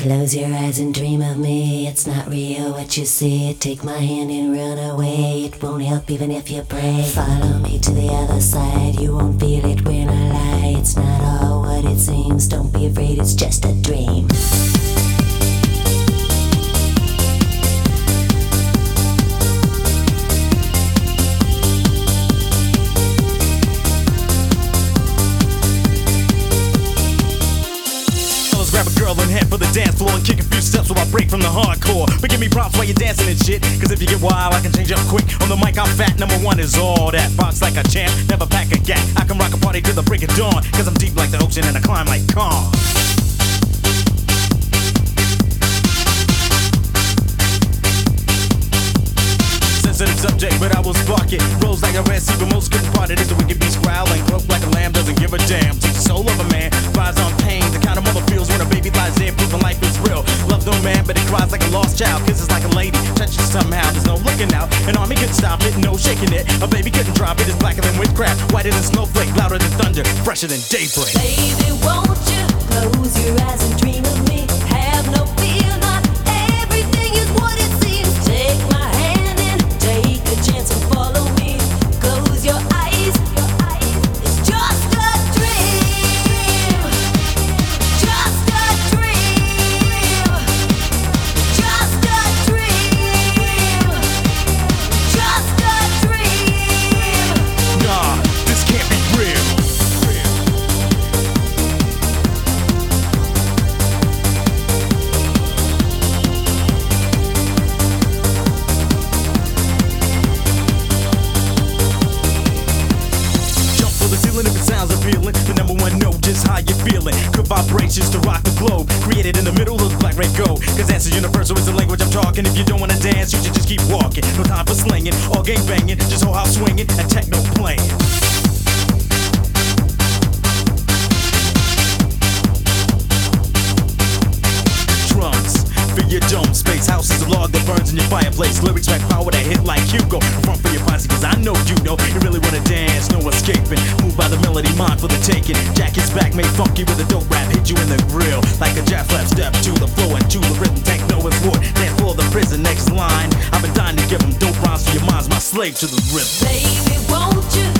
Close your eyes and dream of me. It's not real what you see. Take my hand and run away. It won't help even if you pray. Follow me to the other side. You won't feel it when I lie. It's not all what it seems. Don't be afraid, it's just a dream. Grab a girl and head for the dance floor and kick a few steps while I break from the hardcore. But give me props while you're dancing and shit, cause if you get wild I can change up quick. On the mic I'm fat, number one is all that. Box like a champ, never pack a gap. I can rock a party till the break of dawn, cause I'm deep like the ocean and I climb like Kong. Sensitive subject, but I will spark it. Rolls like a red sea, but most couldn't part it. Is the wicked beast growling, croak like a lamb, doesn't give a damn. Takes the soul of a man, rides on pain. The kind of mother feels when a baby lies there, proving life is real. Loves no man, but it cries like a lost child. Kisses like a lady, touches somehow, there's no looking out. An army couldn't stop it, no shaking it. A baby couldn't drop it, it's blacker than witchcraft. Whiter than snowflake, louder than thunder, fresher than daybreak. Baby, won't you close your eyes and dream of me? Have no fear, not everything is what it seems. Take my hand and take a chance and follow me. Close your eyes, it's just a dream. Just a dream. Just a dream. Just a dream. Nah, this can't be real. If it sounds appealing, the number one note, just how you feeling. Good vibrations to rock the globe, created in the middle of the black red gold. Cause dance is universal, it's the language I'm talking. If you don't wanna dance, you should just keep walking. No time for slinging, all gang banging, just whole house swinging and techno playing. Drums, fill your dome space. House is a log that burns in your fireplace. Lyrics pack power that hit like Hugo. Front for your posse, cause I know you know. You really wanna dance, no escaping. Moved by the melody, mind for the taking. Jacket's back, made funky with a dope rap. Hit you in the grill, like a jazz flap. Step to the floor and to the rhythm. Techno is war, dance for the prison. Next line, I've been dying to give them dope rhymes for your minds. My slave to the rhythm. Baby, won't you